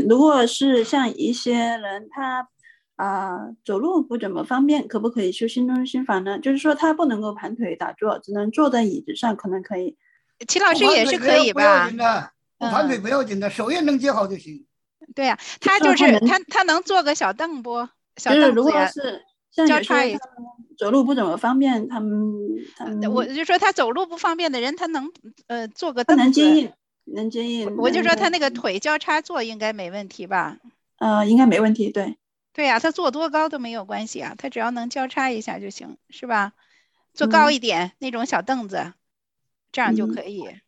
如果是像一些人他走路不怎么方便，可不可以修新中心法呢？就是说他不能够盘腿打坐，只能坐在椅子上，可能可以。 齐老师不盘腿也是可以不要吧？ 紧的，不盘腿不要紧的，手也能接好就行。 对呀， 就他就是说他能， 他能坐个小凳不？小就是如凳子呀， 果是像交叉一。 有些他们走路不怎么方便，他们我就说他走路不方便的人，他能坐个他能凳子。 接应，能接应， 我就说他那个腿交叉坐应该没问题吧？ 应该没问题，对。 对呀，他坐多高都没有关系啊，他只要能交叉一下就行，是吧？坐高嗯一点那种小凳子，这样就嗯。 可以。